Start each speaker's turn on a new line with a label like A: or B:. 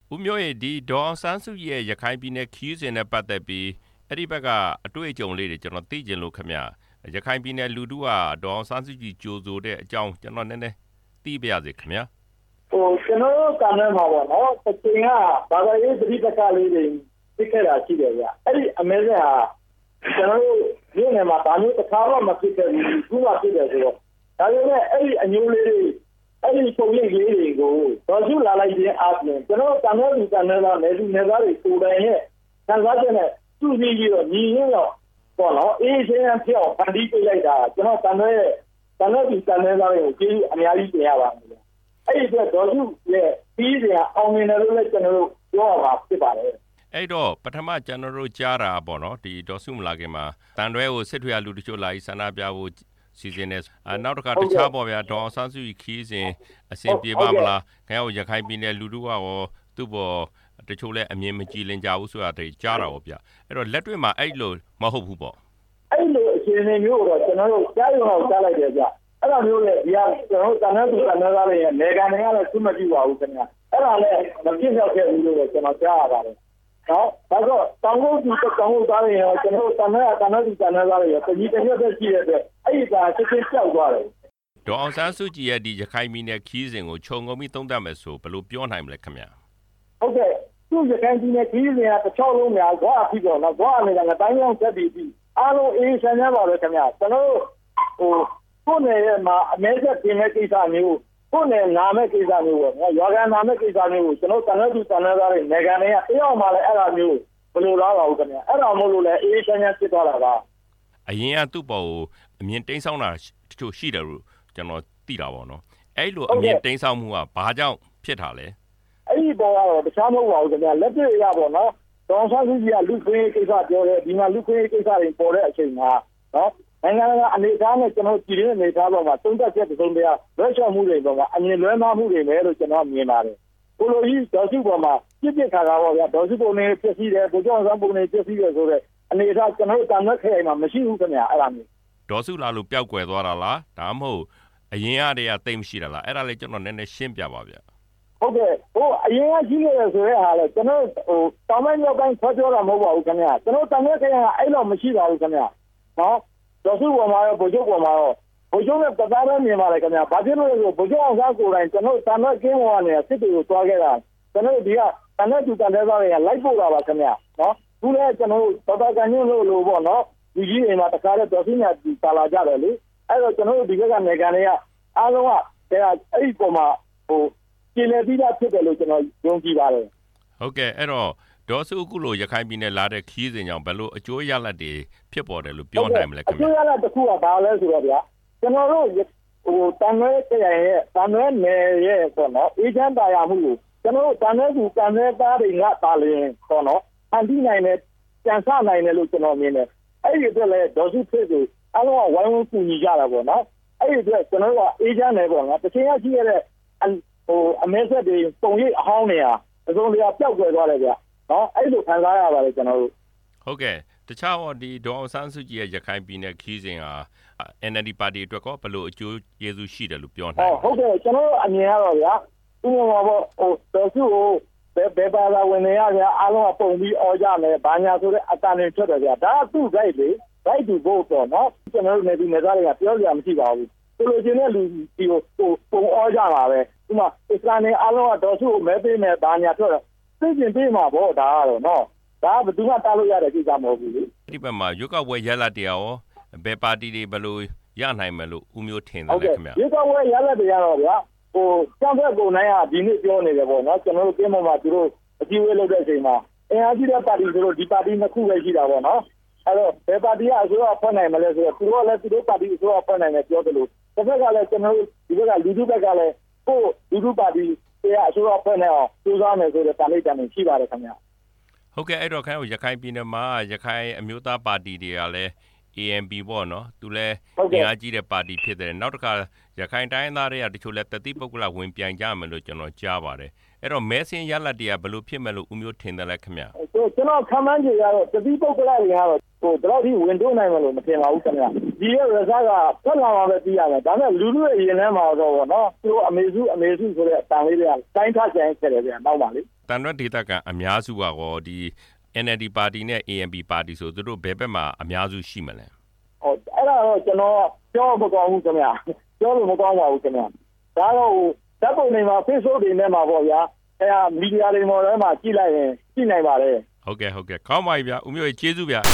A: ဦးမျိုးရဲ့ဒီဒေါ်အောင်ဆန်းစုကြည်ရဲ့ရခိုင်ပြည်နယ်ခရီးစဉ်နဲ့ပတ်သက်ပြီးအဲ့ဒီဘက်ကအတွေ့အကြုံလေးတွေကျွန်တော်သိကျင်လို့ခင်ဗျရခိုင်ပြည်နယ်လူထုကဒေါ်အောင်ဆန်းစုကြည်ကြိုဆိုတဲ့အကြောင်းကျွန်တော်နည်းနည်းသိပါရစေခင်ဗျ
B: ကျွန်တော်တို့ကံထဲမှာပေါ့နော်တချင်ကဘာသာရေးပြည်ပကလေးတွေသိခဲ့တာရှိတယ်ဗျအဲ့ဒီအမေရိကန်ဟာကျွန်တော်တို့မြို့နယ်မှာဘာလို့တစ်ခါမှမဖြစ်ခဲ့ဘူးခုမှဖြစ်တယ်ဆိုတော့ဒါပေမဲ့အဲ့ဒီအညိုးလေးတွေအဲ့ဒီပုံရိပ်လေးတွေကိုဒေါ်စုလာလိုက်ခြင်းအပြင်ကျွန်တော်ကံထဲကံထဲလာနေသူနေသားတွေကိုယ်တိုင်ရဲ့ခံစားချက်နဲ့သူ့ကြီးပြီးတော့ညီရင်းတော့ပေါ့နော်အေးချင်းအဖြစ်အောင်ဖန်တီးပေးလိုက်တာကျွန်တော်ကံထဲကံထဲသားတွေကိုကျေးဇူးအများကြီးတင်ရပါမယ်အဲ့ဒီတော့ဒေါ်စုရဲ့ပြီးစရာအောင်မြင်တယ်လို့လည်းကျွန်တော်တို့ပြောရမှာဖြစ်ပါတယ်
A: အဲ့တော့ပထမကျွန်တော်တို့ကြားတာပေါ့နော်ဒီဒေါ်စုမလာခင်မှာတန်တွဲကိုစစ်ထွေရလူတချို့လာပြီးဆန္ဒပြဖို့စီစဉ်နေနောက်တစ်ခါတခြားပေါ့ဗျာဒေါ်အောင်ဆန်းစုကြည်ခီးစဉ်အဆင်ပြေပါမလားခင်ဗျားရခိုင်ပြည်နယ်လူထုကရောသူ့ပေါ်တချို့လည်းအမြင်မကြည်လင်ကြဘူးဆိုတာတွေကြားတာပေါ့ဗျာအဲ့တော့လက်တွေ့မှာအဲ့လိုမဟုတ်ဘူးပေါ့
B: အဲ့လိုအခြေအနေမျိုးတော့ကျွန်တော်တို့ကြားရုံတော့ကြားလိုက်တယ်ဗျအဲ့လိုမျိုးလေဒီကကျွန်တော်တို့တန်တဲ့သူတန်တဲ့သားတွေရဲ့နေကန်တွေကလည်းသူ့မကြည့်ပါဘူးခင်ဗျာအဲ့ဒါလည်းမပြည့်စုံခဲ့ဘူးလို့ကျွန်တော်ကြားရပါတယ်နော်ဒါဆိုတောင်ကုန်းသူတောင်ကုန်းသားတွေရောကျွန်တော်တို့တန်တဲ့သူတန်တဲ့သားတွေရောတကြီးတစ်ရက်ပဲရှိတဲ့အတွက်အဲ့ဒီကချက်ချင်းကြောက်သွားတယ်
A: ဒေါ်အောင်ဆန်းစုကြည်ရဲ့ဒီရခိုင်ပြည်နယ်ခီးစဉ်ကိုခြုံငုံပြီးသုံးသပ်မယ်ဆိုဘယ်လိုပြောနိုင်မလဲခင်ဗျာ
B: ဟုတ်ကဲ့သူရခိုင်ပြည်နယ်ခီးစဉ်ကတစ်ချောင်းလုံးများဘာအဖြစ်တော့နော်ဘာအနေနဲ့တိုင်းအောင်ဆက်ပြီးအားလုံးအေးချမ်းပါပဲခင်ဗျာကျွန်တော်တို့ကိုယ်နယ်ရဲ့မှာအမဲဆက်ပြင်မဲ့ကိစ္စမျိုးကိုယ်နယ်နာမဲ့ကိစ္စမျိုးပေါ့နော်ရွာကန်နာမဲ့ကိစ္စမျိုးကိုကျွန်တော်တန်တဲ့သူတန်တဲ့သားတွေနေကန်တွေကတယောက်မှလည်းအဲ့ဒါမျိုးဘယ်လိုလားပါဘူးခင်ဗျာအဲ့ဒါမို့လို့လည်းအေးချမ်းဖြစ်သွားတာပါ
A: အရင်ကသူ့ပေါ်ကိုအမြင်တိမ်းဆောင်းတာတချို့ရှိတယ်လို့ကျွန်တော်သိတာပေါ့နော်အဲ့လိုအမြင်တိမ်းဆောင်းမှုကဘာကြောင့်ဖြစ်တာလဲ
B: အဲ့ဒီပေါ်ကတော့တခြားမဟုတ်ပါဘူးခင်ဗျာလက်တွေ့ရပေါ့နော်ဒေါ်ဆောင်စုကြီးကလူခွေးကိစ္စပြောတယ်ဒီမှာလူခွေးကိစ္စတွေပေါ်တဲ့အချိန်မှာနော်နိုင်ငံကအနေအထားနဲ့ကျွန်တော်ပြည်ရင်းအနေအထားပေါ်မှာသုံးသပ်ချက်သုံးတရားလွှဲချော်မှုတွေပေါ်မှာအမြင်လွဲမှားမှုတွေလည်းလို့ကျွန်တော်မြင်ပါတယ်ကိုလိုကြီးဒေါ်စုပေါ်မှာပြစ်ခါပေါ့ဗျာဒေါ်စုပုံနေဖြစ်စီတယ်ဗိုလ်ချုပ်အောင်ပုံနေဖြစ်စီတယ်ဆိုတော့အနေအထားကျွန်တော်တို့တန်ခွက်ခိုင်မှာမရှိဘူးခင်ဗျာအဲ့ဒါမျိုး
A: ဒေါ်စုလာလို့ပျောက်ကွယ်သွားတာလားဒါမှမဟုတ်အရင်ကတည်းကတိတ်မရှိတာလားအဲ့ဒါလေးကျွန်တော်နည်းနည်းရှင်းပြပါဗျာ
B: ဟုတ်ကဲ့အရင်ကကြီးခဲ့တယ်ဆိုတဲ့ဟာလေကျွန်တော်တောင်ပိုင်းမြောက်ပိုင်းဆွဲပြောတာမဟုတ်ပါဘူးခင်ဗျာကျွန်တော်တန်ခွက်ခိုင်ကအဲ့လိုမရှိပါဘူးခင်ဗျာနော်ဒေါ်စုပေါ်မှာရောဗိုလ်ချုပ်ပေါ်မှာရောဗိုလ်ချုပ်နဲ့တသားပဲမြင်ပါလေခင်ဗျာဘာဖြစ်လို့လဲဆိုဗိုလ်ချုပ်အောင်စားကိုယ်တိုင်ကျွန်တော်တန်ခွက်ကင်းပေါ်ကနေစစ်တွေကိုတွားခဲ့တာကျွန်တော်ဒီကတန်ခွက်သူတန်တဲ့သားတွေကလိုက်ပို့တာပါခင်ဗျာနော်ခုလည်းကျွန်တော်ဒေါက်တာကန်ညွန့်လို့ပေါ့နော်ဒီကြီးအိမ်မှာတခါတော့ဒေါ်စုညာပါလာကြတယ်လေအဲ့တော့ကျွန်တော်ဒီဘက်ကနေကန်တွေကအားလုံးကအဲ့ဒီပုံမှာကျင်းနေပြီးသားဖြစ်တယ်လို့ကျွန်တော်ယုံကြည်ပါတယ်
A: ဟုတ်ကဲ့အဲ့တော့ဒေါ်စုအခုလိုရခိုင်ပြည်နယ်လာတဲ့ခီးစဉ်ကြောင့်ဘယ်လိုအကျိုးရလဒ်တွေဖြစ်ပေါ်တယ်လို့ပြောနိုင်မလဲခင်ဗျာ
B: အကျိုးရလဒ်တစ်ခုကဘာလဲဆိုတော့ဗျာကျွန်တော်တို့တန်ရွဲခရိုင်ရဲ့တန်ရွဲနယ်ရဲ့ပေါ့နော်အေဂျင့်တာယာမှုကိုကျွန်တော်တို့တန်ရွဲသူတန်ရွဲသားတွေကပါလင်းပေါ့နော်အန်တီနိုင်နဲ့ကြံစနိုင်တယ်လို့ကျွန်တော်မြင်တယ်အဲ့ဒီအတွက်လည်းဒေါ်စုဖြစ်သူအားလုံးကဝိုင်းဝန်းကူညီကြတာပေါ့နော်အဲ့ဒီအတွက်ကျွန်တော်တို့ကအေဂျင့်နယ်ပေါ့နော်တစ်ချိန်ကရှိရတဲ့အမဲဆက်တွေပုံရိပ်အဟောင်းတွေဟာအစုံတရာပျောက်ကွယ်သွားတယ်ဗျနော်အဲ့လိုခံစားရပါတယ်ကျွန်တော်တို့
A: ဟုတ်ကဲ့တခြားတော့ဒီဒေါ်အောင်ဆန်းစုကြည်ရဲ့ရခိုင်ပြည်နယ်ခီးစဉ်ဟာ NLD ပါတီအတွက်ကောဘယ်လိုအကျိုးကျေးဇူးရှိတယ်လို့ပြောနိုင်
B: ဟုတ်ကဲ့ကျွန်တော်အမြင်ကတော့ဗျာဥပမာပေါ့ဒေါ်စုကိုဘယ်ပါလာဝင်နေရဗျာအားလုံးကပုံပြီးအော်ကြမယ်ဘာညာဆိုတဲ့အတန်တွေထွက်တယ်ဗျာဒါကသူ့ guide လေ guide to vote တော့နော်ကျွန်တော်တို့နေဒီနေသားတွေကပြောကြမရှိပါဘူးကိုလိုချင်တဲ့လူဒီကိုပုံအော်ကြပါပဲဥပမာအစ္စလာမ်တွေအားလုံးကဒေါ်စုကိုမဲပေးမယ်ဘာညာထွက်သိကျင်ပေးမှာပေါ့ဒါကတော့နော်ဒါကဘယ်သူမှတားလို့ရတဲ့ကိစ္စမဟုတ်ဘူးလေ
A: ဒီဘက်မှာရွေးကောက်ပွဲရလဒ်တရားရောဘယ်ပါတီတွေဘယ်လိုရနိုင်မယ်လို့ဦးမျိုးထင်တယ်လဲခင်ဗျာ
B: ရွေးကောက်ပွဲရလဒ်တရားတော့ဗျာကျောင်းဘက်ကိုနိုင်ကဒီနေ့ပြောနေတယ်ပေါ့နော်ကျွန်တော်တို့ကင်းပေါ်မှာသူတို့အစည်းအဝေးလုပ်တဲ့အချိန်မှာအင်အားကြီးတဲ့ပါတီဆိုတော့ဒီပါတီနှစ်ခုပဲရှိတာပေါ့နော်အဲ့တော့ဘယ်ပါတီကအစိုးရဖွဲ့နိုင်မလဲဆိုတော့သူတို့လည်းသူတို့ပါတီအစိုးရဖွဲ့နိုင်တယ်ပြောတယ်လို့တစ်ဖက်ကလည်းကျွန်တော်တို့ဒီဘက်ကလူထုဘက်ကလည်းကိုလူထုပါတီအစိုးရဖွဲ့နေအောင်စူးစမ်းမယ်ဆိုတဲ့တာလိပ်တန်ရှိပါတယ်ခင်ဗျာ
A: ဟုတ်ကဲ့အဲ့တော့ရခိုင်ပြည်နယ်မှာရခိုင်အမျိုးသားပါတီတွေကလည်း ANP ပေါ့နော်သူလည်းအင်အားကြီးတဲ့ပါတီဖြစ်တယ်နောက်တစ်ခါရခိုင်တိုင်းသားတွေကတချို့လည်းတတိပုဂ္ဂလဝင်ပြိုင်ကြမယ်လို့ကျွန်တော်ကြားပါတယ်အဲ့တော့မဲဆင်းရလဒ်တွေကဘယ်လိုဖြစ်မယ်လို့ဦးမျိုးထင်တယ်လဲခင်ဗျာ
B: ကျွန်တော်ခန့်မှန်းကြရတော့တတိပုဂ္ဂလတွေကတော့တော့ဒီဝင်တိုးနိုင်မလို့မထင်ပါဘူးခင်ဗျာဒီရဲ့ result ကထွက်လာမှာပဲသိရမယ်ဒါပေမဲ့လူလူရဲ့ရင်ထဲမှာတော့ဗောနော်သူအမေစုဆိုတဲ့အတန်လေးတွေကတိုင်းထားကြရင်ခဲ့တယ်ဗျာနောက်ပါလေ
A: တန်ရွက်ဒေသကအများစုကရောဒီ NLD ပါတီနဲ့ ANP ပါတီဆိုသူတို့ဘယ်ဘက်မှာအများစုရှိမလဲ
B: အဲ့ဒါတော့ကျွန်တော်ပြောမကောင်းဘူးခင်ဗျာပြောလို့မကောင်းပါဘူးခင်ဗျာဒါတော့ဓာတ်ပုံတွေမှာ Facebook တွေနဲ့မှာပေါ့ဗျာအဲ့ဒါမီဒီယာတွေပေါ်ထဲမှာကြည့်လိုက်ရင်ကြည့်နိုင်ပါတယ်
A: ဟုတ်ကဲ့ကောင်းပါပြီဗျာဦးမျိုးကြီးကျေးဇူးဗျာ